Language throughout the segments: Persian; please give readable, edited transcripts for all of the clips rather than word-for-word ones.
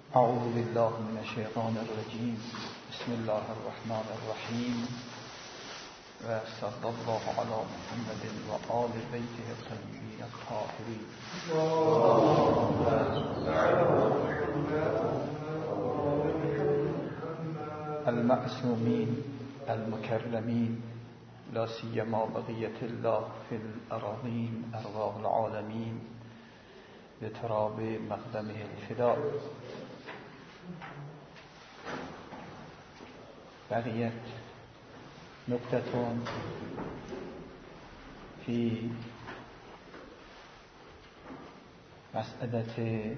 اعوذ بالله من الشیطان الرجیم. بسم الله الرحمن الرحیم و صلی الله علی محمد و آل بیته الطیبین الطاهرین. المعصومین المکرمین لا سیما بقیة الله فی الأراضین ارواح العالمین لتراب مقدمه الفداء. بقیت نکتتون فی مسئله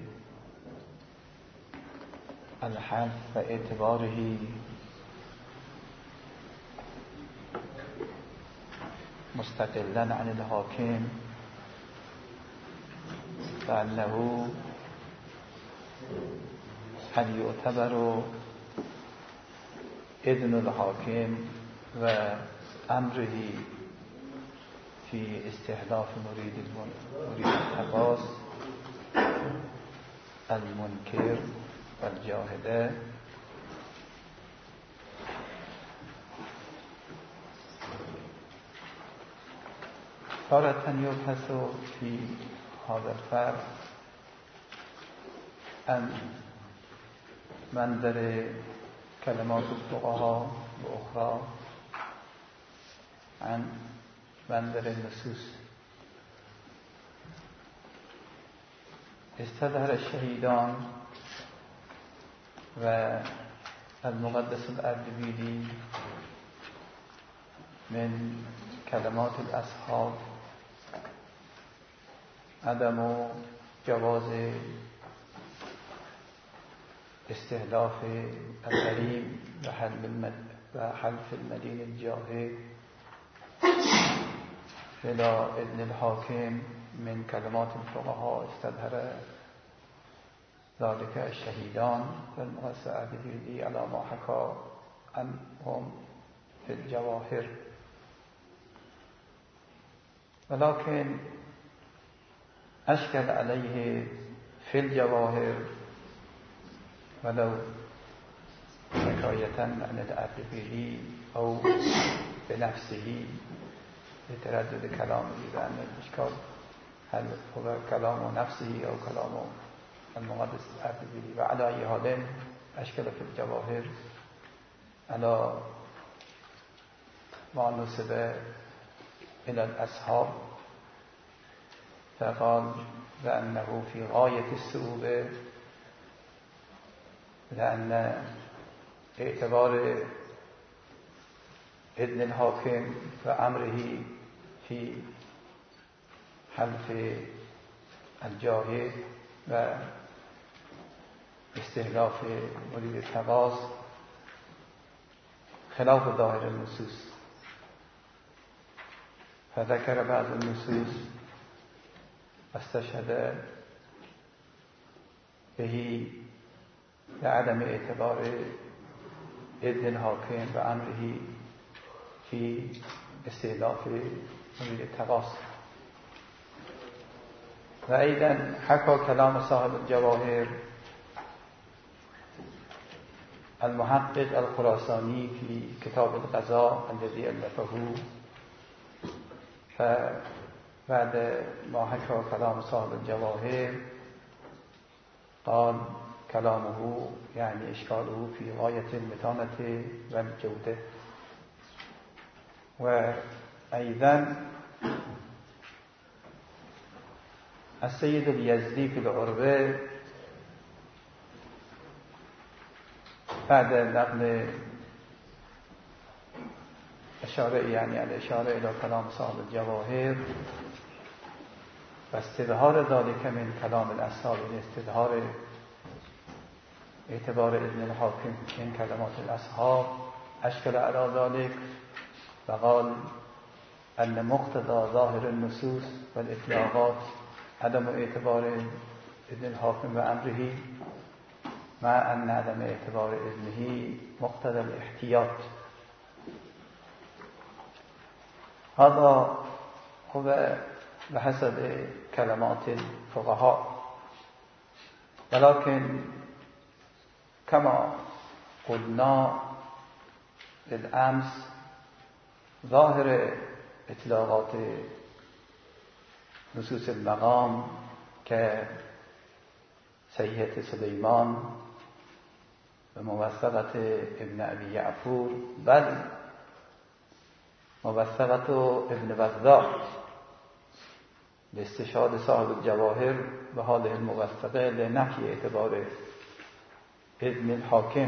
الحلف و اعتباره مستقلا عن الحاکم فانه هل يعتبر اذن الحاکم و امره فی استحلاف مرید التقاص المنکر و الجاهده. تارة يبحث في هذا الفرق عن منظر کلمات الفقهاء و اخرى عن منظر النصوص. استظهر الشهیدان و المقدس الاردبیلی من کلمات الاصحاب عدم جواز استهلاف الغریم و حلف المدین الجاهد فلا اذن الحاکم من کلمات الفقهاء. استظهر ذلك الشهیدان والمقدس الاردبیلی على ما حكى عنهم في الجواهر، ولكن اشكل عليه في الجواهر ولو حكاية عن الاردبيلي او بنفسه لتردد كلامه بأن الاشكال هل هو كلام نفسه او كلام المقدس الاردبيلي. وعلى اي حال اشكل في الجواهر على ما نسب الى الاصحاب فقال بأنه في غاية الصعوبة لأن اعتبار اذن الحاکم و امره في حلف الجاهد و استهلاف مرید التقاص خلاف ظاهر النصوص. فذكر بعض النصوص استشهد به لعدم اعتبار اذن الحاکم و امره في استهلاف مرید التقاص. و ایضا حكى كلام صاحب الجواهر المحقق الخراسانی في كتاب القضاء الذي ألفه. فبعد ما حكى كلام صاحب الجواهر قال كلامه يعني إشكاله في غاية المتانة والجودة. وأيضا السيد اليزدي في العربة بعد نقل اشاره يعني الاشاره الى كلام صاحب الجواهر و استظهار ذلك من كلام الاصحاب، استظهار اعتبار اذن الحاکم من كلمات الاصحاب، اشكل على ذلك وقال ان مقتضى ظاهر النصوص والاطلاقات عدم اعتبار اذن الحاکم و امره مع ان عدم اعتبار اذنه مقتضى الاحتیاط. هذا هو بحسب كلمات الفقهاء، ولكن كما قلنا بالأمس ظاهر اطلاقات نصوص المقام كصحيحة سليمان وموثقة ابن أبي يعفور بل موثقة ابن وضاح لاستشهاد صاحب الجواهر بهذه الموثقة لنفي اعتبار ابن الحاكم،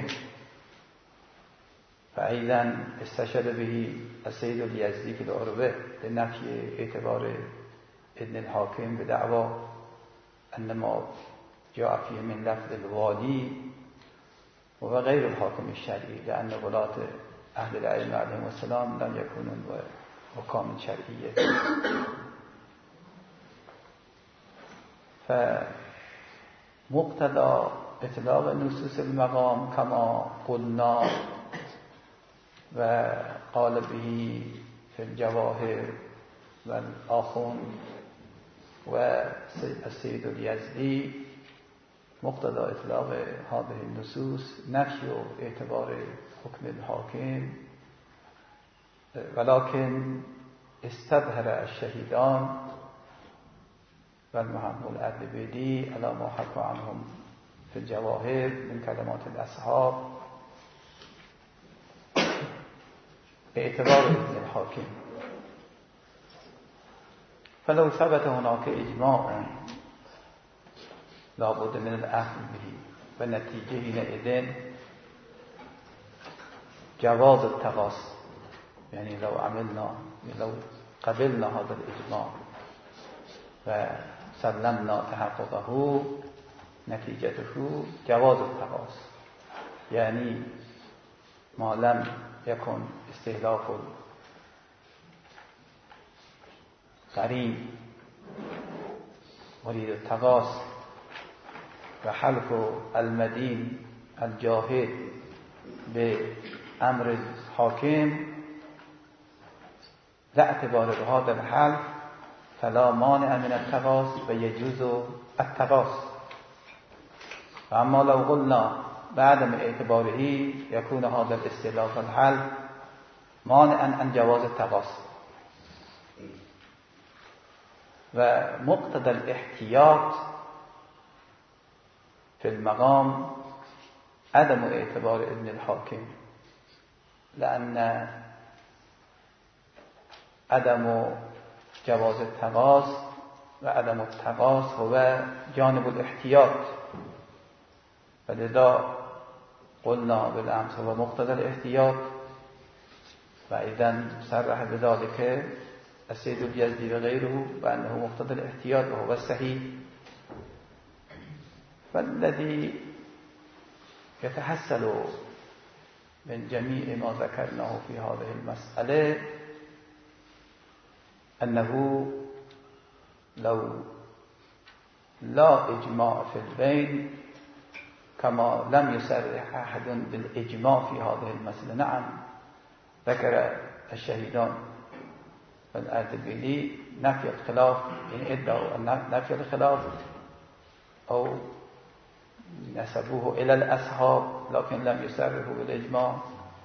فأيضا استشهد به السيد اليزدي في العروة لنفي اعتبار ابن الحاكم بدعوى أن ما جاء فيه من لفظ الوالي وهو غير الحاكم الشرعي، لأن ولاة أهل العلم عليهم السلام لم يكونوا حكام شرعية. فمقتضى اطلاق نصوص المقام كما قلنا وقال به في الجواهر والآخون والسيد اليزدي، مقتضى اطلاق هذه النصوص نفي اعتبار حكم الحاكم، ولكن استظهر الشهيدان والمحقق الأردبيلي على ما حكى عنهم في الجواهر من كلمات الأصحاب باعتبار ابن الحاكم. فلو ثبت هناك إجماع لابد من الأخذ به، والنتيجة حينئذ جواز التقاص، يعني لو قبلنا هذا الإجماع وسلمنا تحققه نتيجته جواز التقاص، يعني ما لم يكن استهلاك الغريم مريد التقاص وحلف المدين الجاهد بأمر الحاكم لا اعتبار بهذا الحلف فلا مانع من التقاص ويجوز التقاص. وأما لو قلنا بعدم اعتباره يكون هذا الاستهلاك الحلف مانعا عن جواز التقاص. ومقتضى الاحتياط في المقام عدم اعتبار ابن الحاكم، لأن عدم جواز التقاص وعدم التقاص هو جانب الاحتياط، فلذا قلنا بالأمس هو مقتضى الاحتياط، وإذن صرح بذلك السيد اليزدي وغيره بأنه مقتضى الاحتياط وهو الصحيح. فالذي يتحصل من جميع ما ذكرناه في هذه المسألة أنه لو لا إجماع في البين كما لم يصرح أحد بالإجماع في هذه المسألة. نعم ذكر الشهيدان والأردبيلي نفي الخلاف، يعني ادعوا نفي الخلاف أو نسبوه إلى الأصحاب لكن لم يصرحوا بالإجماع،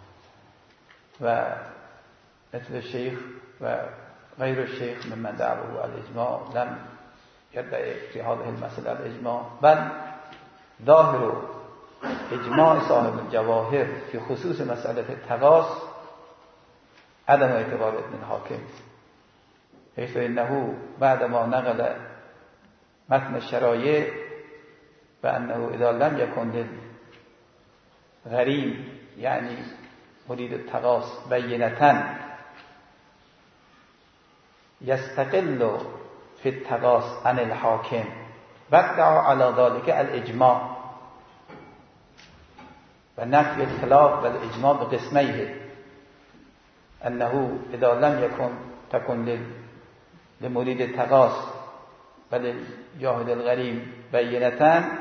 ومثل الشيخ وغير الشيخ ممن دعوه الإجماع لم يدعي في هذه المسألة الإجماع، بل ظاهر إجماع صاحب الجواهر في خصوص مسألة التقاص عدم اعتبار ابن الحاكم، حيث إنه بعدما نقل متن الشرائع بأنه إذا لم يكن للغريم يعني مريد التقاص بينة يستقل في التقاص عن الحاكم، بدعوا على ذلك الإجماع ونفي الخلاف والإجماع بقسميه، أنه إذا لم تكن لمريد التقاص وللجاهد الغريم بينة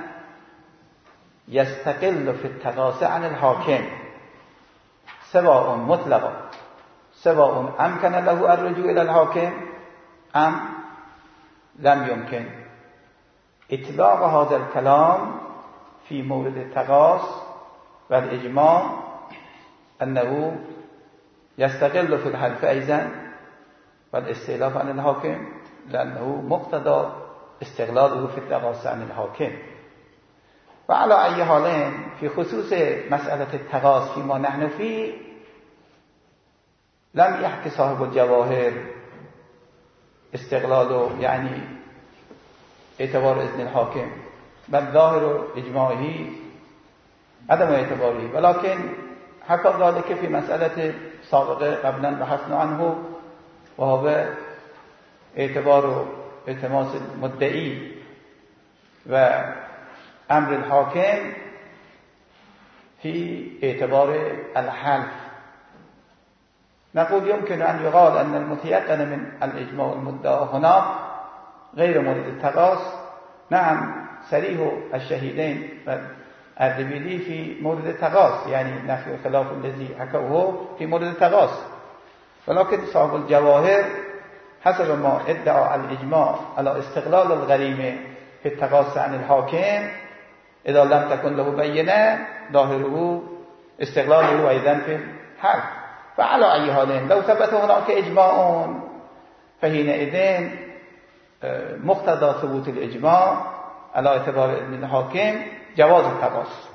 يستقل في التقاص عن الحاكم سواء مطلقا، سواء أمكن له الرجوع إلى الحاكم أم لم يمكن. إطلاق هذا الكلام في مورد التقاص و الاجماع انه يستقل في الحلف ايضا والاستئلاف عن الحاكم لانه مقتضى استقلاله في التقاصي عن الحاكم. و على ای حال في خصوص مسألة التقاص فيما نحن فيه لم يحكي صاحب الجواهر استقلاله يعني اعتبار اذن الحاكم، بل ظاهر اجماعه عدم اعتباره، ولكن حكى ذلك في مسألة سابقة قبلا بحثنا عنه وهو اعتبار التماس المدعی و امر الحاكم في اعتبار الحلف. نقول يمكن أن يقال أن المتيقن من الإجماع المدعى هنا غير مورد التقاص. نعم صريح الشهيدين والأردبيلي في مورد التقاص، يعني نفي الخلاف الذي حكوه في مورد التقاص، ولكن صاحب الجواهر حسب ما ادعى الإجماع على استقلال الغريمة في التقاص عن الحاكم إذا لم تكن له بينة ظاهره استقلاله أيضا في الحلف. فعلى أي حال لو ثبت هناك إجماع فحينئذ مقتضى ثبوت الإجماع على اعتبار إذن الحاكم جواز التقاص.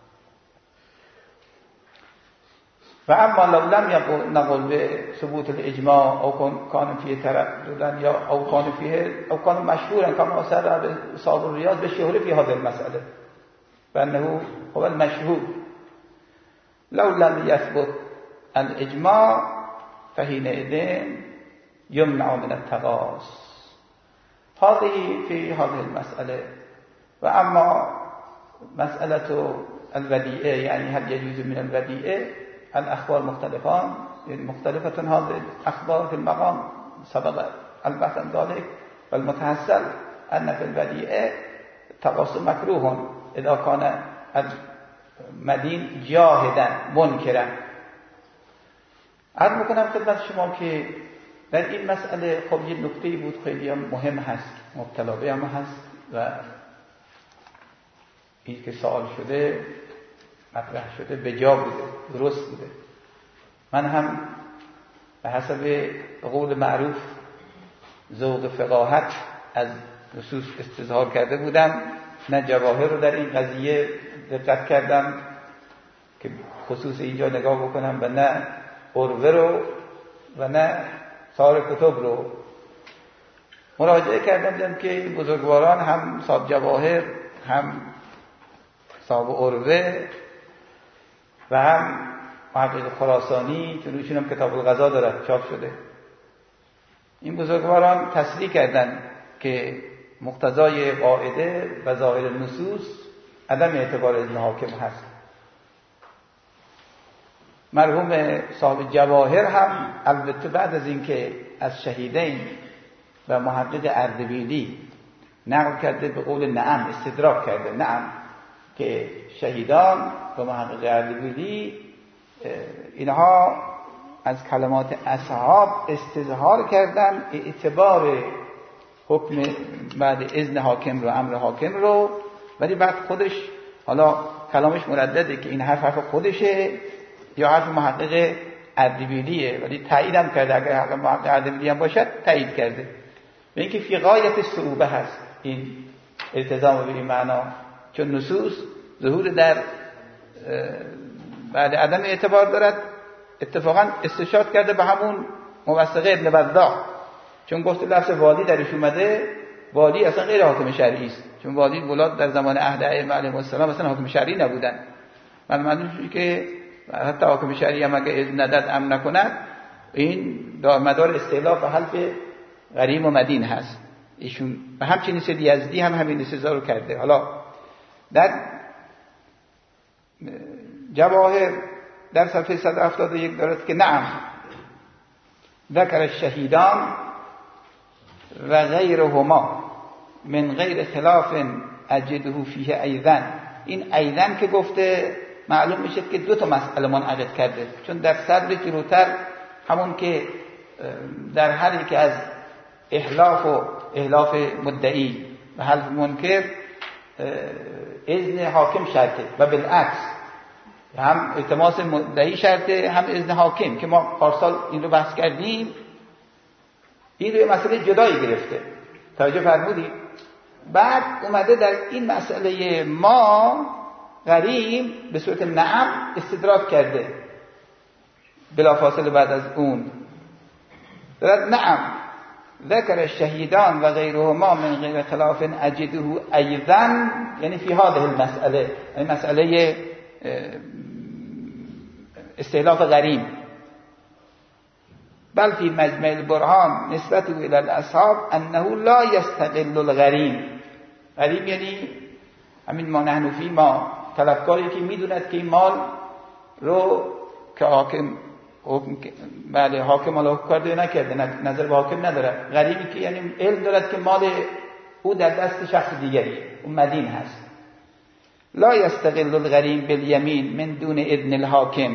فأما لو لم نقل بثبوت الإجماع أو كان فيه تردد أو كان مشهورا كما سر صاحب الرياض بالشهرة في هذه المسألة فإنه هو المشهور، لو لم يثبت الإجماع فحينئذ يمنع من التقاص. هذه في هذه المسألة. وأما مسألة الوديعة يعني هل يجوز من الوديعة، الأخبار مختلفة هذه الأخبار في المقام سبق البحث عن ذلك، والمتحصل أن في الوديعة التقاص مكروه إذا كان المدين جاهدا منکرا. عرض میکنم خدمت شما که در این مسئله خب یه نکته بود خیلی مهم هست، مبتلا به هم هست و این که سوال شده مطرح شده به جا بوده، درست بوده. من هم به حسب قول معروف ذوق فقاهت از نصوص استظهار کرده بودم، نه جواهر رو در این قضیه دقت کردم که خصوص اینجا نگاه بکنم و نه عروه رو و نه سایر کتب رو مراجعه کردم. دیدم که این بزرگواران هم صاحب جواهر هم صاحب عروه و هم محقق خراسانی که رویشون هم کتاب الغذا دارد چاپ شده، این بزرگواران تصریح کردن که مقتضای قاعده و ظاهر النصوص عدم اعتبار اذن حاکم هست. مرحوم صاحب جواهر هم البته بعد از اینکه از شهیدین و محقق اردبیلی نقل کرده به قول نعم استدراک کرده، نعم که شهیدان و محقق اردبیلی اینها از کلمات اصحاب استظهار کردن اعتبار حکم بعد اذن حاکم رو، امر حاکم رو، ولی بعد خودش حالا کلامش مردده که این حرف خودشه یا حرف محقق اردبیلیه، ولی تایید هم کرده اگر حق محقق اردبیلی هم باشد تایید کرده. به اینکه فی غایت صعوبه هست این التزام به این معنا، چون نصوص ظهور در بعد عدم اعتبار دارد. اتفاقا استشهاد کرده به همون موثقه ابن برداع، چون گفت لفظ والی درش اومده، والی اصلا غیر حاکم شرعی است، چون والی ولاد در زمان عهد ائمه علیهم السلام اصلا حاکم شرعی نبودن. معلومه که حتی حاکم شرعی هم اگه اذن نداد امر نکند، این مدار استئلاف و حلف غریم و مدین هست ایشون. و همچنین سید یزدی هم همین استدلال رو کرده. حالا در جواهر در صفحه 171 دارد که نعم ذکر الشهیدان و غیرهما من غیر خلاف اجده فیه ایذن. این ایذن که گفته معلوم میشه که دو تا مسئله منعقد کرده، چون در صدر جلوتر همون که در حالی که از احلاف مدعی و حلف منکر اذن حاکم شرطه و بالعکس هم التماس مدعی شرطه، هم اذن حاکم که ما پارسال این رو بحث کردیم. این رو مسئله جدایی گرفته، توجه فرمودید؟ بعد اومده در این مسئله ما غریم به صورت نعم استدراک کرده بلافاصله بعد از اون نعم ذکر الشهیدان و غیرهما من غیر خلاف اجده ایضا، یعنی فی هذه المسئله، این مسئله استحلاف غریم. بل فی مجمع البرهان نسبته الى الاصحاب انه لا یستقل الغریم. غریم یعنی همین ما نحن فی، ما طلبکاری که میدوند که این مال رو که حاکم بله حاکم حالا کار نکرده، نظر به حاکم نداره. غریبی که یعنی علم دارد که مال او در دست شخص دیگری، اون مدین هست. لا یستقل الغریم بالیمین من دون اذن الحاکم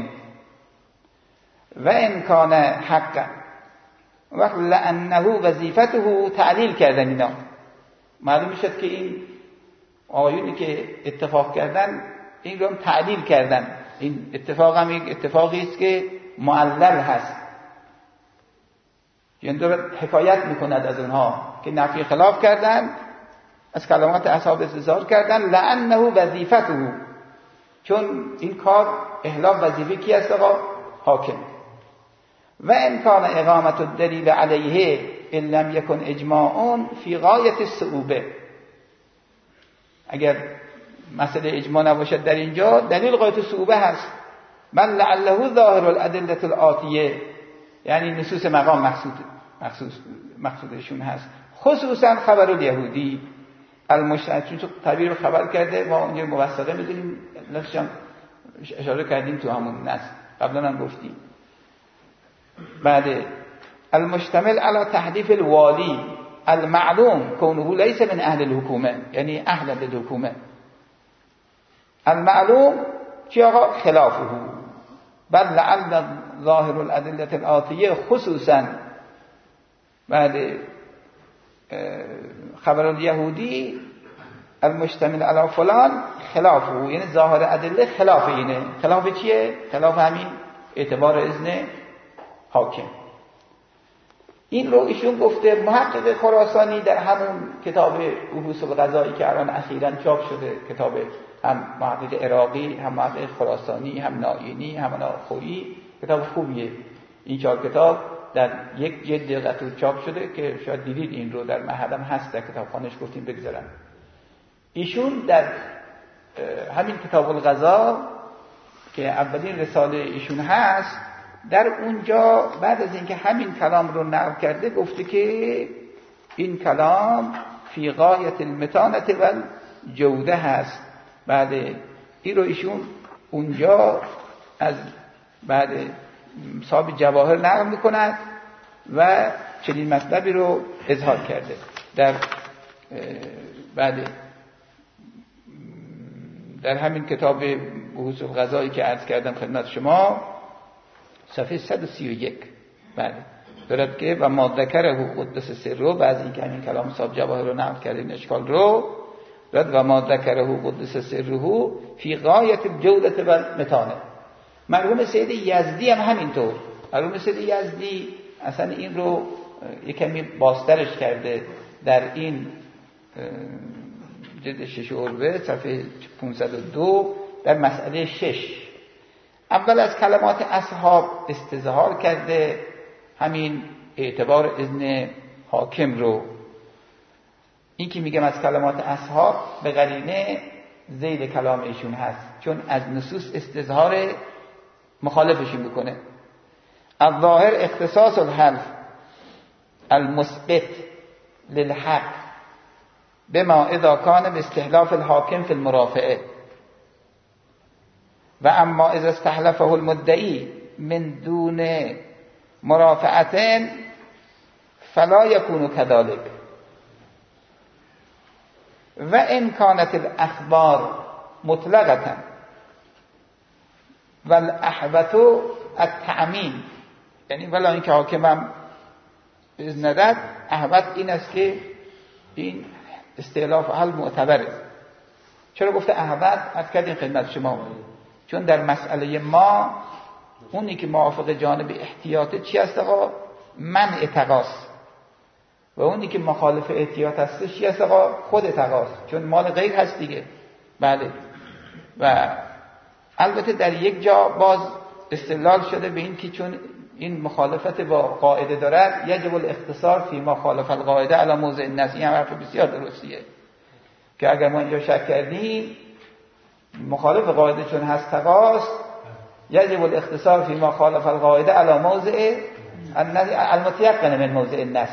و ان کان حقا وقت لانه وظیفته تعلیل کردن. اینا معلوم میشد که این آیونی که اتفاق کردن این رو هم تعلیل کردن. این اتفاق هم یک اتفاقی است که معلل هست، یعنی دارد حکایت میکند از اونها که نفی خلاف کردن، از کلمات اصحاب استظهار کردن. لانه وظیفته، چون این کار احلاف وظیفه کی است؟ آقا حاکم. و امکان اقامت الدلیل علیه ان لم یکن اجماع فی غایت الصعوبه. اگر مسئله اجماع نباشد در اینجا، دلیل غایت الصعوبه هست. من لعله ظاهر الادله الآتیه، یعنی نصوص مقام مقصودشون هست. خصوصا خبر الیهودی المشتهر، چون تعبیر خبر کرده ما اونجا موثقه میدونیم، لفظم اشاره کردیم تو همون نص قبلا هم گفتیم. بعد المشتمل على تحديث الوالی المعلوم كونه ليس من اهل الحکومه، یعنی اهل الحکومه. المعلوم چی آقا؟ خلافه. بل لعل ظاهر الادله الآتیه خصوصا بعد خبر الیهودی المشتمل علی فلان خلافه، یعنی ظاهر ادله خلاف اینه. خلاف چیه؟ خلاف همین اعتبار اذن حاکم. این رو ایشون گفته. محقق خراسانی در همون کتاب احوص القضایی که الان اخیراً چاپ شده، کتاب هم محقق عراقی، هم محقق خراسانی، هم نائینی، هم خویی، کتاب خوبیه. این 4 کتاب در یک جلد قطور چاپ شده که شاید دیدید این رو، در محلم هست، در کتابخانه‌اش گفتیم بگذارن. ایشون در همین کتاب القضا که اولین رساله ایشون هست، در اونجا بعد از اینکه همین کلام رو نقل کرده گفته که این کلام فی غایت المتانه و جوده هست. بعد این رو ایشون اونجا از بعد صاحب جواهر نقل میکند و چنین مطلبی رو اظهار کرده در همین کتاب احوص القضایی که عرض کردم خدمت شما، صفحه 131. بله دارد که و ما ذکره قدس سره، بعد اینکه همین کلام صاحب جواهر رو نقل کرده این اشکال رو دارد و ما ذکره قدس سره فی غایت الجودة و متانه. مرحوم سید یزدی هم همینطور. مرحوم سید یزدی اصلا این رو یک کمی بازترش کرده در این جلد 6 اروه صفحه 502 در مسئله 6. اول از کلمات اصحاب استظهار کرده همین اعتبار اذن حاکم رو. این که میگم از کلمات اصحاب به قرینه ذیل کلام ایشون هست، چون از نصوص استظهار مخالفشون میکنه. الظاهر اختصاص الحلف المثبت للحق بما اذا کان باستحلاف الحاکم فی المرافعه و اما اذا استحلفه المدعی من دون مرافعه فلا یکون كذلك و ان کانت الاخبار مطلقه و الاحوط التعمیم، یعنی ولی اینکه حاکمم اذن نداد، احوط این است که این استحلاف حل معتبره. چرا گفته احوط؟ از کردیم خدمت شما چون در مسئله ما اونی که موافق جانب احتیاطه چی هست آقا؟ منع تقاص. و اونی که مخالف احتیاط هست چی هست آقا؟ خود تقاص، چون مال غیر هست دیگه. بله. و البته در یک جا باز استدلال شده به این که چون این مخالفت با قاعده دارد یجب الاختصار فی ما خالف القاعده علی موضع النص. این حرف بسیار درستیه که اگر ما اینجا شک کردیم مخالف قاعده چون هست تقاص، یجب الاختصار فی ما خالف القاعده علی موضع المتيقن من موضع النص.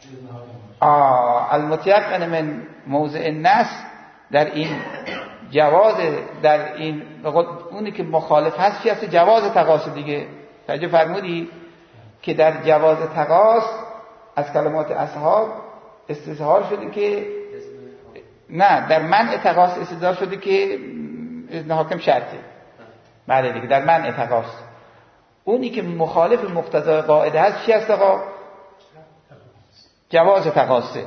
المتيقن من موضع النص در این جواز، در این اونی که مخالف هست چی هست؟ جواز تقاص دیگه. توجه فرمودی که در جواز تقاص از کلمات اصحاب استظهار شده که نه، در منع تقاص استظهار شده که اذن حاکم شرطه. بله دیگه، در منع تقاص. اونی که مخالف مقتضای قاعده هست چی هست آقا؟ جواز تقاصه.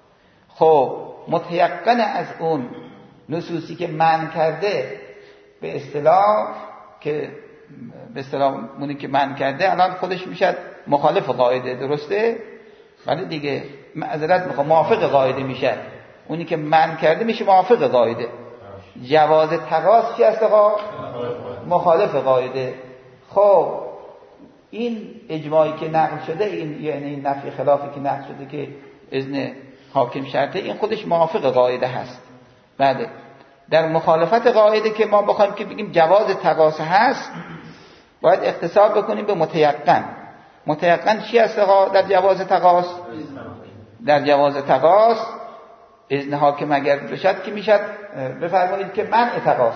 خب متيقن از اون نصوصی که منع کرده به اصطلاح که به اصطلاح اونی که منع کرده الان خودش میشه مخالف قاعده، درسته؟ ولی دیگه معذرت میخوام، موافق قاعده میشه. اونی که منع کرده میشه موافق قاعده. جواز تقاص چی هست آقا؟ مخالف قاعده. خب این اجماعی که نقل شده، این یعنی این نفی خلافی که نقل شده که اذن حاکم شرطه، این خودش موافق قاعده هست. بله. در مخالفت قاعده که ما بخوایم که بگیم جواز تقاص هست، باید اختصار بکنیم به متيقن. متيقن چی هست آقا در جواز تقاص؟ در جواز تقاص اذن حاکم اگر بشد که میشد بفرمایید که منع تقاص.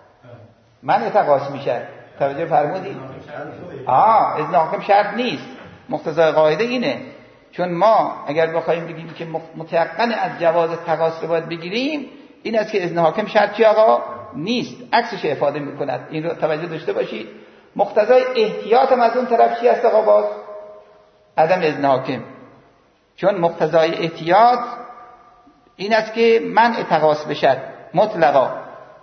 منع تقاص میشه. توجه فرمودید؟ اذن حاکم شرط نیست. مقتضای قاعده اینه. چون ما اگر بخوایم بگیم که متيقن از جواز تقاص رو باید بگیریم، این است که اذن حاکم شرط چی آقا؟ نیست، عکسش افاده میکند. این رو توجه داشته باشید. مقتضای احتیاط هم از اون طرف چی است آقا؟ باز عدم اذن حاکم. چون مقتضای احتیاط این است که منع تقاص بشد مطلقا،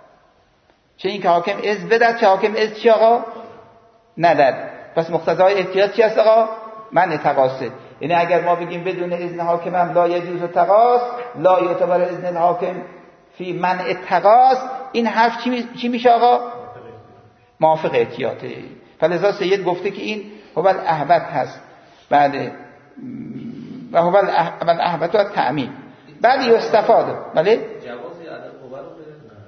چه این که حاکم اذن بدد چه حاکم اذن چی آقا؟ ندد. پس مقتضای احتیاط چی است آقا؟ منع تقاصه. یعنی اگر ما بگیم بدون اذن حاکم هم لا یجوز تقاص، لا یعتبر اذن الحاکم فی منع تقاص، این حرف چی میشه آقا؟ موافق احتیاطه. فلذا سید گفته که این هو الاحوط هست. بعد و هو الاحوط و التعمیم. بعد یستفاده. بله؟ جوازی عدم خبر رو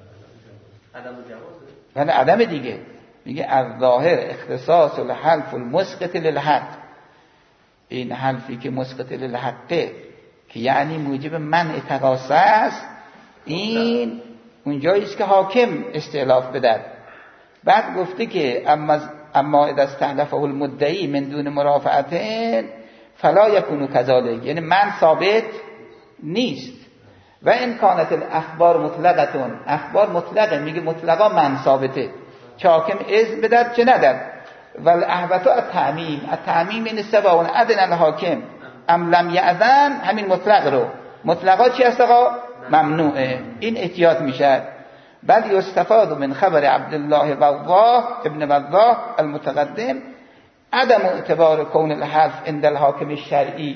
عدم جوازه. بله عدم دیگه. میگه الظاهر اختصاص الحلف المسقط للحق. این حلفی که مسقط للحقه که یعنی موجب منع تقاص است، این اونجایی است که حاکم استعلاف بدهد. بعد گفته که اما اذا استحلفه المدعی من دون مرافعت فلا یکون کذالک، یعنی من ثابت نیست. و ان کانت الاخبار مطلقتون، اخبار مطلقه، میگه مطلقا من ثابته، چه حاکم اذن بدهد چه ندهد. والاحوط التعمیم. التعمیم این سواء اذن الحاکم ام لم یأذن، همین مطلق رو. مطلقا چی هست آقا؟ ممنوعه. این احتیاط میشه. بل یستفاد من خبر عبدالله وضاح ابن وضاح المتقدم عدم اعتبار کون الحلف عند الحاکم الشرعی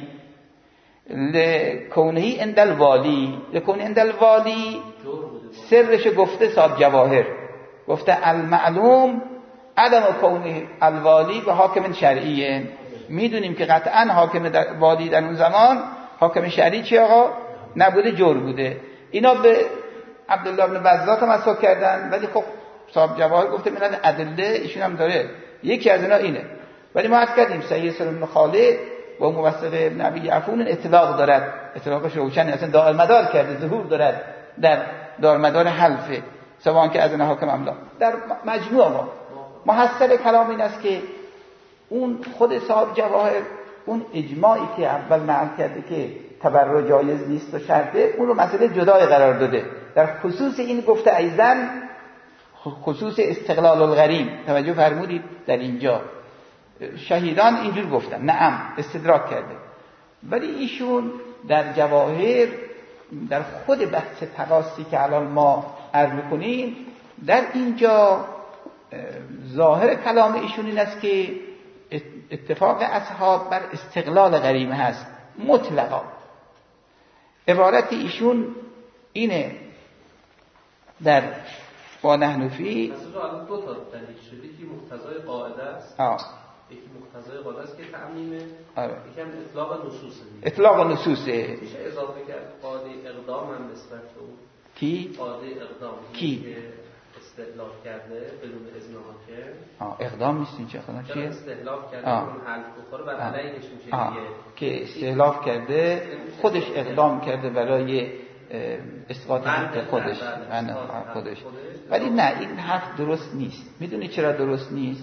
لکونه عند الوالی. لکونه عند الوالی سرش گفته صاحب جواهر، گفته المعلوم عدم کون الوالی به حاکم شرعیه. میدونیم که قطعا حاکم والی در اون زمان حاکم شرعی چی آقا؟ نبوده، جور بوده. اینا به عبدالله بن وضاح هم مسئله کردن، ولی خب صاحب جواهر گفته من ادله ایشون هم داره، یکی از اینا اینه. ولی ما عرض کردیم سید سلیم بن خالد و موثق ابن ابی عفون اطلاق دارد، اطلاقش روشن اصلا دارمدار کرده، ظهور دارد در دارمدار حلفه، سواء که از اون حاکم املا. در مجموع ما محصل کلام این است که اون خود صاحب جواهر اون اجماعی که اول نقل کرده که تبرع جایز نیست و شرطه، اون رو مسئله جدای قرار داده. در خصوص این گفته ایزن خصوص استقلال الغریم. توجه فرمودید در اینجا شهیدان اینجور گفتن، نعم استدراک کرده. ولی ایشون در جواهر در خود بحث تقاصی که الان ما عرض می‌کنیم در اینجا ظاهر کلام ایشون این است که اتفاق اصحاب بر استقلال غریمه هست مطلقا. عبارت ایشون اینه در با نحن فی الان دو تا دلیل شده که مقتضای قاعده است. یکی مقتضای قاعده است که تعمیمه، یکم اطلاق نصوصه. اطلاق نصوصه میشه اضافه کرد قاعده اقدام هم نسبت به اون. کی؟ قاعده اقدام کی؟ استدلال کرده بدون اذن حاکم. اقدام نیست اینجا خدا چیه؟ استدلال کرده اون حل بخوره بر علیهش میشه دیگه که استهلاف کرده خودش اقدام کرده برای اسقاط حق خودش خودش. ولی نه این حرف درست نیست. میدونی چرا درست نیست؟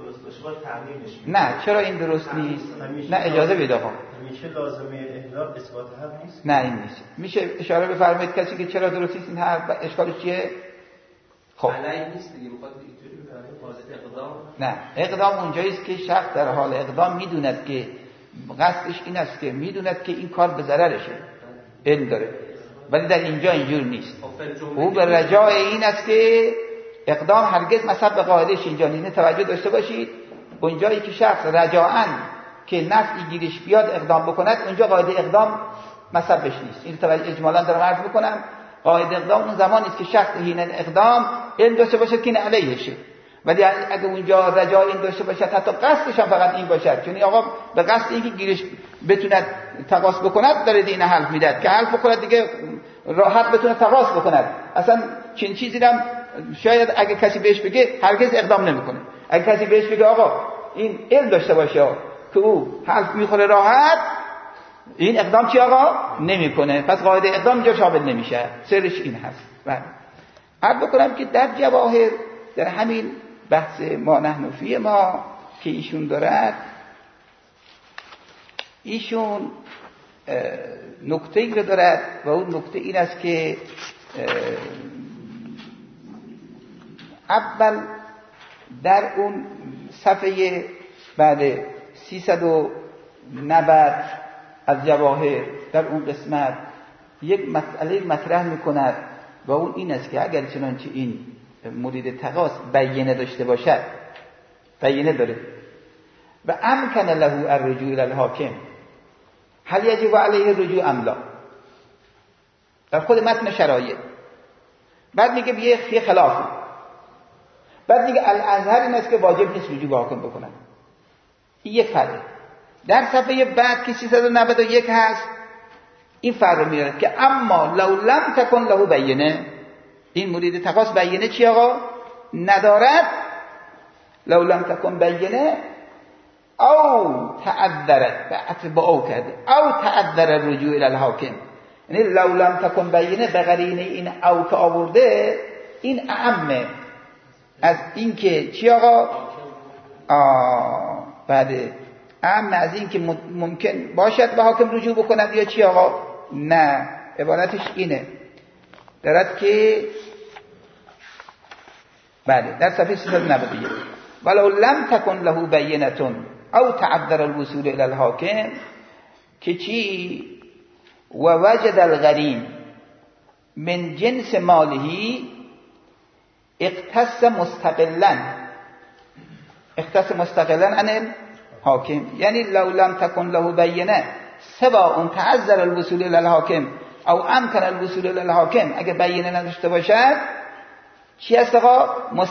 نه چرا این درست نیست؟ نه اجازه بده آقا. میشه لازمه احلال اثبات حق نیست؟ نه این نیست. میشه اشاره بفرمایید کسی که چرا درست نیست این حرف اشکالش چیه؟ خب علیه نیست دیگه، میخواد اینطوری بفرمایید اقدام. نه اقدام اونجایی است که شخص در حال اقدام میدوند که قصدش این است که میدوند که این کار به ضررشه، علم داره. ولی در اینجا اینجور نیست. او به رجای این است که اقدام هرگز مصب به قاعدهش اینجا نیست. توجه داشته باشید اونجایی که شخص رجاءً که نفعی گیرش بیاد اقدام بکند اونجا قاعده اقدام مصبش نیست. این توجه اجمالاً دارم عرض میکنم. قاعده اقدام اون زمانی است که شخص حین اقدام علم داشته باشد که این علیهشه. ولی اگه اونجا رجاء این داشته باشد حتی قصدش هم فقط این باشد چون آقا به قصد اینکه گیرش بتوند تقاص بکند داره دین حلف میداد که حلف بکند دیگه راحت بتونه تقاص بکند. اصلا چنین چیزی هم شاید اگه کسی بهش بگه هرگز اقدام نمیکنه. اگه کسی بهش بگه آقا این علم داشته باشه که او حلف میخوره راحت این اقدام چی آقا نمیکنه. پس قاعده اقدام اینجا شامل نمیشه. سرش این هست. بله عرض بکنم که در جواهر در همین بحث ما نحن فی ما که ایشون دارد ایشون نکته ای رو دارد و اون نکته این است که اول در اون صفحه بعد 390 از جواهر در اون قسمت یک مسئله مطرح میکند و اون این است که اگر چنانچه این مرید تقاص بیینه داشته باشد، بیینه داره و امکن له الرجوع الی الحاکم هل یجب علیه الرجوع ام لا، در خود متن شرایط بعد میگه یه خلافه، بعد میگه الازهر این است که واجب نیست رجوع به حاکم بکنن. این یک فرقه. در صفحه بعد که 391 هست این فرق رو میاره که اما لو لم تکن له بیینه، این مرید تقاص بیینه چی آقا ندارد، لو لم تکن بیینه او تعذرت با او کرده او تعذر الرجوع الی الحاکم، یعنی لو لم تکن بیینه به قرینه این او که آورده این اعمه از این که چی آقا بعد اعمه از این که ممکن باشد به حاکم رجوع بکند یا چی آقا نه. عبارتش اینه دارد که بله در صفحه 391 ولو لم تکن له بینه او تعذر الوصول الى الحاکم که چی و وجد الغریم من جنس ماله اقتص مستقلا عن الحاکم، یعنی لو لم تکن له بینه سواء تعذر الوصول الى الحاکم او امکن الوصول الى الحاکم، اگه بیینه نداشته باشد چی هست آقا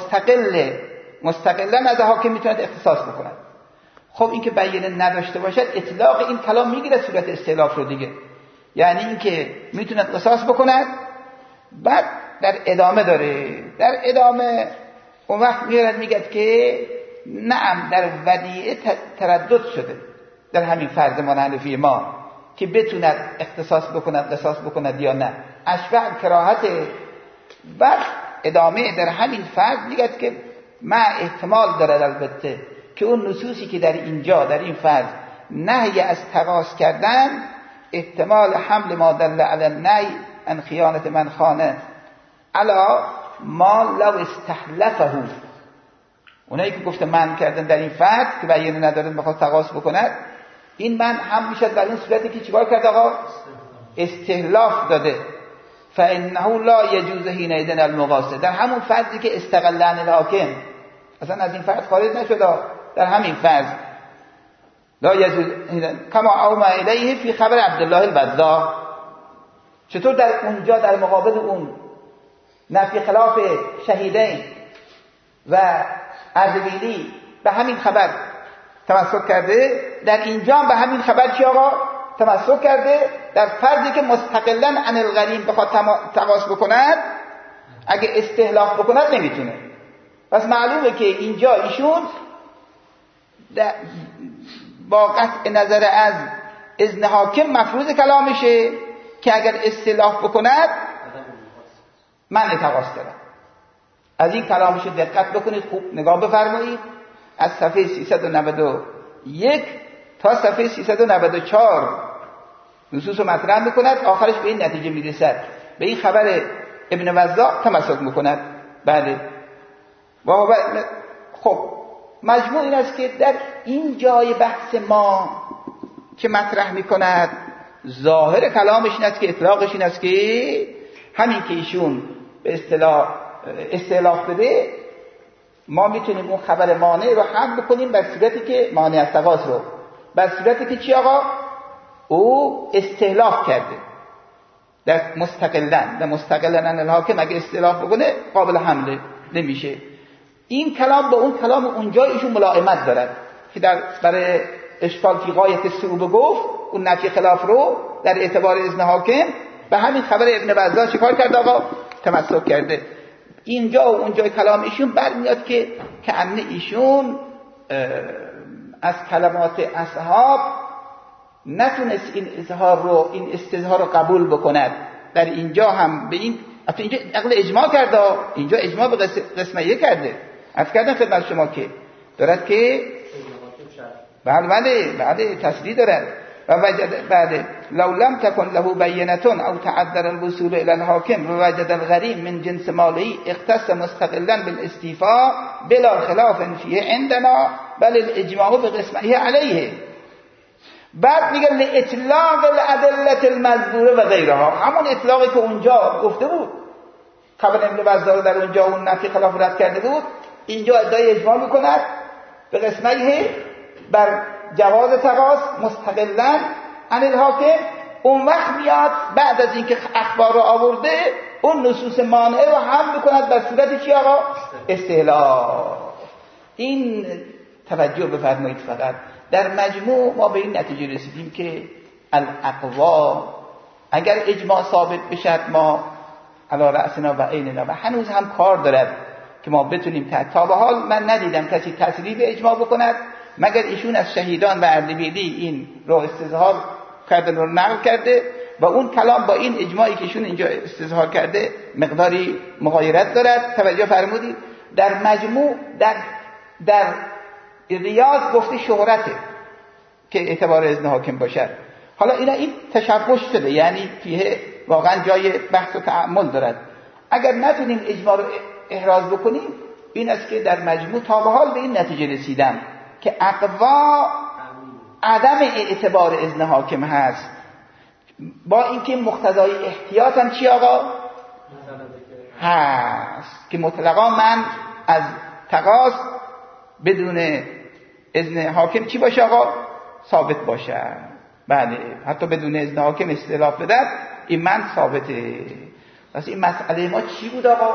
مستقلا از حاکم میتوند اختصاص بکند. خب این که بیینه نداشته باشد اطلاق این کلام میگیره صورت استهلاف رو دیگه، یعنی این که میتوند قصاص بکند. بعد در ادامه داره، در ادامه اون وقت میگه که نعم در ودیعه تردد شده در همین فرض منحنفی ما که بتوند اختصاص بکند قصاص بکند یا نه، اشبه کراهت. بعد ادامه در همین فرض میگه که ما احتمال دارد البته که اون نصوصی که در اینجا در این فرض نهی از تقاص کردن احتمال حمل ما دل علی النهی ان خیانت من خانه علا ما لو استحلفه، اونایی که گفته من کردن در این فرض که بیانه ندارد میخواد تقاص بکند این من هم میشد در این صورتی که چیکار کرد آقا استحلاف داده فانه لا یجوز حینئذ المقاصه، در همون فرضی که استقل عن الحاکم اصلا از این فرض خارج نشد. در همین فرض لا یجوز کما اوما الیه فی خبر عبدالله البذاء، چطور در اونجا در مقابل اون نفی خلاف شهیدین و اردبیلی به همین خبر تمسک کرده، در اینجا هم به همین خبر چی آقا تمسک کرده؟ در فردی که مستقلا عن الغریم بخواد تقاس بکند، اگه استهلاک بکند نمیتونه. پس معلومه که اینجا ایشون با قطع نظر از اذن حاکم مفروض کلامشه که اگر استهلاک بکند من تقاس دارم. از این کلامش دقت بکنید، خوب نگاه بفرمایید. از صفحه 391 تا صفحه 394 نصوص رو مطرح میکند، آخرش به این نتیجه میرسد، به این خبر ابن وضاح تمسک میکند. بله. خب مجموع این است که در این جای بحث ما که مطرح میکند ظاهر کلامش این است که اطلاقش این است که همین که ایشون به اصطلاح استهلاک بده، ما میتونیم اون خبر مانع رو حمل بکنیم بر صورتی که مانع از تقاس رو، بر صورتی که چی آقا؟ او استهلاک کرده در مستقلن عن الحاکم، اگه استهلاک بکنه قابل حمله نمیشه. این کلام با اون کلام اونجا ایشون ملائمت دارد که برای اشکال فی غایت الصعوبه گفت اون نفی خلاف رو در اعتبار اذن حاکم به همین خبر ابن وضاح چیکار کرده آقا؟ تمسک کرده. اینجا و اونجای کلام ایشون برمیاد که کأنه ایشون از کلمات اصحاب نتونست این اظهار رو، این استظهار رو قبول بکند. در اینجا هم به این اینجا عقل اجماع کرده، اینجا اجماع به قسمه کرده. عرض کردم خدمت شما که دارد که بعد تصدیق دارد و وجد بعد لو لم تكن له بینة او تعذر الوصول الى الحاکم و وجد الغریم من جنس ماله اختص مستقلا بالاستیفاء بلا خلاف فیه عندنا بل الاجماع بقسمه علیه. بعد میگه لاطلاق الادله المذکوره و غیرها، همون اطلاقی که اونجا گفته بود خبر ابن وضاح در اونجا اون نفی خلاف رد کرده بود، اینجا ادعای اجماع میکند به قسمه بر جواز تقاس مستقلا عن الحاکم. اون وقت میاد بعد از اینکه اخبار رو آورده اون نصوص مانعه رو هم میکند بر صورت چی آقا؟ استهلاک. این توجه بفرمایید. فقط در مجموع ما به این نتیجه رسیدیم که الاقوا اگر اجماع ثابت بشد ما علی رأسنا و عیننا و هنوز هم کار دارد که ما بتونیم تا به حال من ندیدم کسی تصریح به اجماع بکند مگر ایشون از شهیدان و اردبیلی این رو استظهار کرده رو نقل کرده و اون کلام با این اجماعی که ایشون اینجا استظهار کرده مقداری مغایرت دارد. توجه فرمودید. در مجموع در ریاض گفته شهرته که اعتبار اذن حاکم باشد. حالا این تشبش شده، یعنی فیه واقعا جای بحث و تأمل دارد. اگر نتونیم اجماع رو احراز بکنیم این است که در مجموع تا به حال به این نتیجه رسیدم که اقوا عدم اعتبار اذن حاکم هست، با اینکه مقتضای احتیاط هم چی آقا هست که مطلقا من از تقاص بدون اذن حاکم چی باشه آقا؟ ثابت باشه. بله، حتی بدون اذن حاکم استلاف بدد این من ثابته. پس این مسئله ما چی بود آقا؟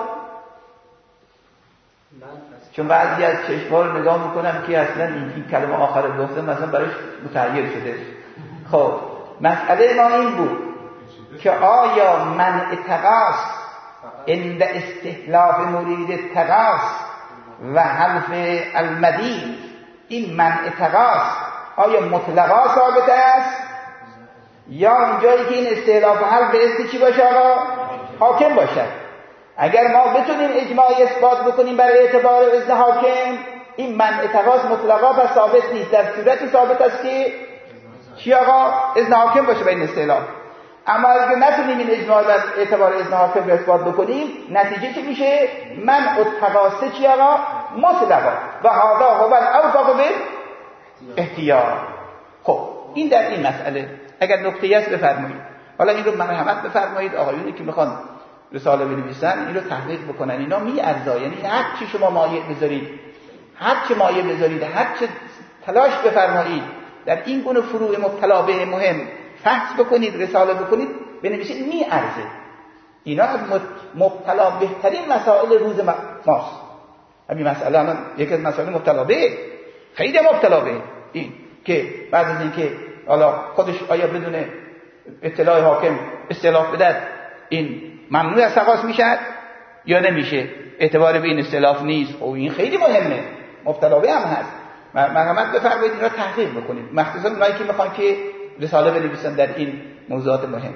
چون بعضی از چشم‌ها رو نگاه میکنم که اصلا این کلمه آخر گفتم مثلا براش متغیر شده. خب مسئله ما این بود که آیا منع تقاص عند استحلاف مرید تقاص و حلف المدین، این منع تقاص آیا مطلقا ثابت است یا اونجایی که این استحلاف حلف به اسم چی باشه آقا؟ حاکم باشد. اگر ما بتونیم اجماعی اثبات بکنیم برای اعتبار اذن حاکم این منع تقاص مطلقا پس ثابت نیست، در صورتی ثابت است که چی آقا؟ اذن حاکم باشه به این استحلاف. اما اگر نتونیم این اجماع بر اعتبار اذن حاکم رو اثبات بکنیم نتیجه چی میشه؟ منع التقاص چی آقا؟ مطلقا و هذا هو الاوفق بالاحتیاط. خب این در این مسئله اگر نکته‌ای است بفرمایید. حالا این رو مرحمت بفرمایید آقایونی که میخوان رساله بنویسن این رو تحقیق بکنن، اینا میارزه، یعنی هر چی شما مایه بذارید هر چه مایه بذارید، هر چه تلاش بفرمایید در این گونه فروع مبتلا به مهم فحص بکنید، رساله بکنید، بنویسید، میارزه. اینا از مبتلا بهترین مسائل روز ماست. همین مسئله الان یکی از مسائل مبتلا به، خیلی مبتلا به، این که بعد از اینکه حالا خودش آیا بدون اطلاع حاکم اصطلاح بده این ممنوع از تقاص میشه یا نمیشه، اعتبار به این اصطلاح نیست. او این خیلی مهمه، مبتلا به هم هست. مرحمت بفرمایید این را تحقیق بکنید، مخصوصا اونایی که میخوان که رساله بنویسن در این موضوعات مهم.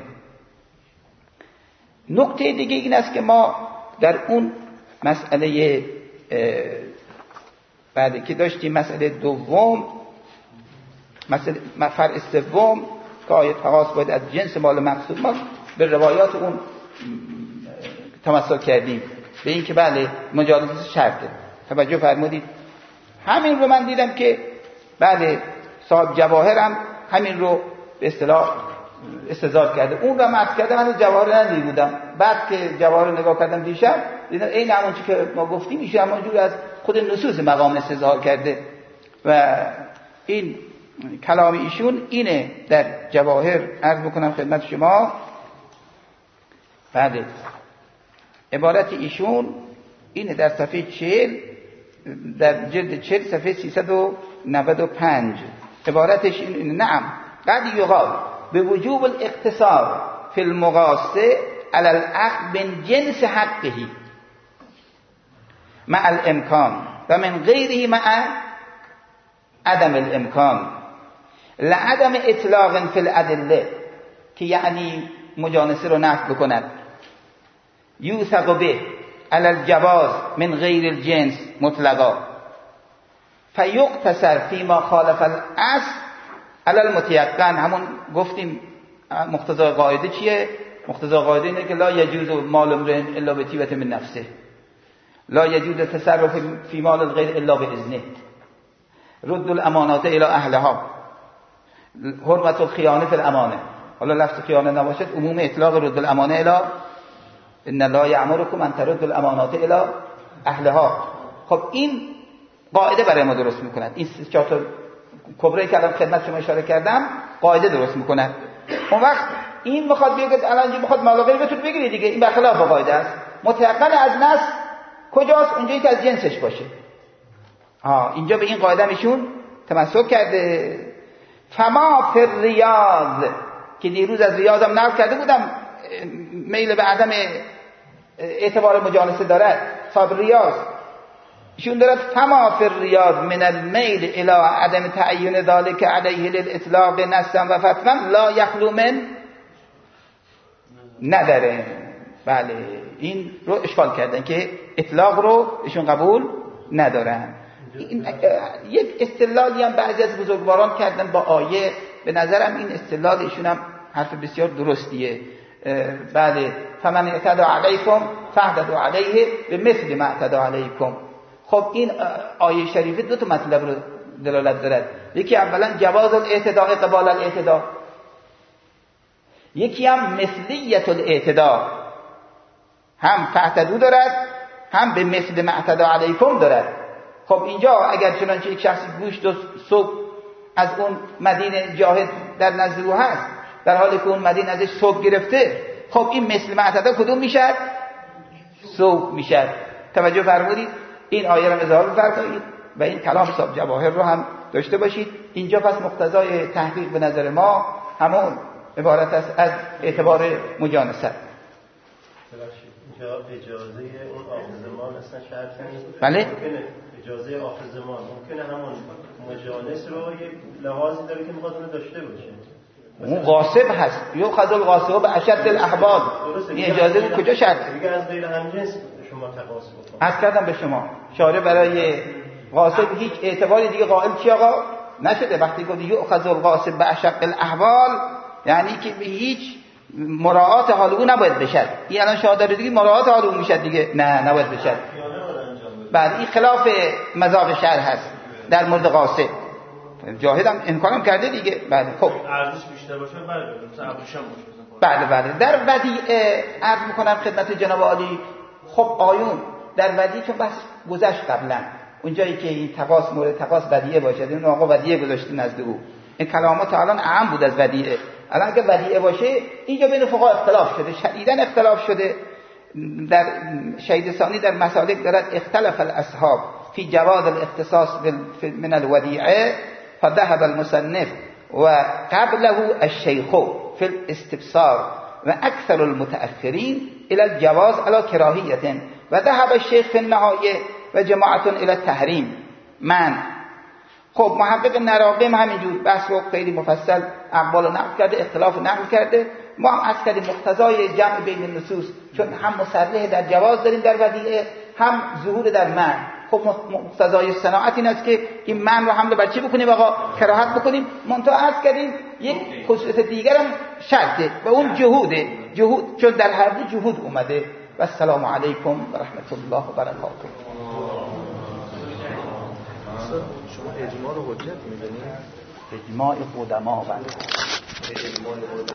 نکته دیگه این است که ما در اون مسئله بعدی که داشتیم، مسئله دوم، مسئله فرع سوم که آیه تقاص باید از جنس مال مقصود، ما به روایات اون تمسک کردیم به این که بله مجالسه شرطه. توجه فرمودید. همین رو من دیدم که بله صاحب جواهرم همین رو به اصطلاح استدلال کرده، اون رو مطرح کرده، من جواهر ندیده بودم. بعد که جواهر رو نگاه کردم دیشب دیدم این همون چیزی که ما گفتیم میشه همونجوری از خود نصوص مقام استدلال کرده و این کلام ایشون اینه در جواهر. عرض بکنم خدمت شما بله عبارت ایشون اینه در صفحه 40 در جلد 40 صفحه 395 عبارتش اینه: نعم قد یقال به وجوب الاقتصار فی المقاصه علی الاخذ من جنس حقه مع الامکان و من غیره مع عدم الامکان لعدم اطلاق فی الادله، که یعنی مجانسه رو نفی بکند. یوثق به علی الجواز من غیر الجنس مطلقا فیقتصر فیما خالف الاصل علی المتیقن. همون گفتیم مقتضای قاعده چیه؟ مقتضای قاعده اینه که لا یجوز مال امرئ الا بطیبة من نفسه، لا یجوز تصرف فی مال الغیر الا باذنه، رد الامانات الی اهلها، حرمت الخیانه فی الامانه. حالا لفظ خیانه نباشد، عموم اطلاق رد الامانه الی ان الله یأمرکم ان تردوا الامانات الی اهلها. خب این قاعده برای ما درست میکند. این 4 تا کبره که الان خدمت شما اشاره کردم قاعده درست میکند. اون وقت این میخواد بگه الان اینجا میخواد مال غیر بتون بگیری دیگه، این برخلاف قاعده است. متيقن از نص کجاست؟ اونجایی که از جنسش باشه. اینجا به این قاعده میشون تمسک کرده. فما فی الریاض، که دیروز از ریاض هم نقل کرده بودم میل به عدم اعتبار مجالسه دارد. صاحب ریاض ایشون دارد فما فی الریاض من المیل الی عدم تعیین ذلک علیه للاطلاق نصا و فتوا لا یخلو من نداره. بله این رو اشکال کردن که اطلاق رو ایشون قبول ندارن. این یک استدلالی هم بعضی از بزرگواران کردن با آیه، به نظرم این استدلال ایشون هم حرف بسیار درستیه. بله فمن اعتدى علیکم فاعتدوا علیه بمثل ما اعتدى علیکم. خب این آیه شریفه 2 تا مطلب رو دلالت دارد. یکی اولا جواز الاعتداء قبال الاعتداء، یکی هم مثلیت الاعتداء، هم فاعتدوا دارد هم به مثل ما اعتدى علیکم دارد. خب اینجا اگر چنانچه یک شخصی گوشت و صبح از اون مدین جاهد در نزد او هست، در حالی که اون مدین ازش صبح گرفته، خب این مثل ما اعتدى کدوم میشد؟ صبح میشد. توجه فرمودید؟ این آیه رو اظهار فرمایید و این کلام صاحب جواهر رو هم داشته باشید. اینجا پس مقتضای تحقیق به نظر ما همون عبارت است از اعتبار مجانست. اینجا اجازه اون آخر زمان اصلا شرط نیست. بله؟ ممکنه اجازه آخر زمان ممکنه همون مجانس رو یه لحاظی داره که میخواد اونو داشته باشه. اون غاصب هست، یو خذ الغاصب به اشد الاحباب. این اجازه کجا شرط؟ دیگه از غیر همجنس شما تقاضا بکنید. عرض کردم به شما شارع برای غاصب هیچ اعتباری دیگه قائل چی آقا نشده. وقتی گفت یؤخذ الغاصب به اشد الاحوال یعنی که به هیچ مراعات حال او نباید بشد. این الان شما داره دیگه مراعات حال او میشد دیگه، نه نباید بشد. بعد این خلاف مذاق شرع هست در مورد غاصب. جاهد هم امکانم کرده دیگه. بله خب ارزش بیشتر باشه بله مثلا ابریشم باشه. بله در ودیعه عرض میکنم خدمت جناب عالی. خب آیون در ودیعه چون بس گذشت قبلا، اونجایی که این تقاس مورد تقاس ودیعه باشد، این آقا ودیعه گذاشته نزد او. این کلامات الان اهم بود از ودیعه. الان اگه ودیعه باشه اینجا بین فقها اختلاف شده، شدیداً اختلاف شده. در شهید ثانی در مسالک دارد اختلف الاصحاب فی جواز الاختصاص من الودیعه فذهب المصنف و قبله الشیخ فی الاستبصار و اکثر المتأخرین الى الجواز على کراهیة و ذهب الشیخ فی النهایه و جماعت الى التحریم. من خب محقق نراقم همینجور بحث رو خیلی مفصل اقوال نقل کرده، اختلاف نقل کرده. ما هم از کردیم مقتضای جمع بین النصوص، چون هم مصرح در جواز داریم در ودیعه، هم ظهور در منع. خب مقتضای صناعت این است که این منع رو حمله بر چی بکنیم؟ آقا کراهت بکنیم. منتها از کردیم یک خصوصیت دیگر هم شرطه و اون جهوده، جهود، چون در هر دو جهود اومده. و السلام علیکم و رحمت الله و برکاته. شما اجماع رو حجت می‌دونید؟ اجماع قدما بله.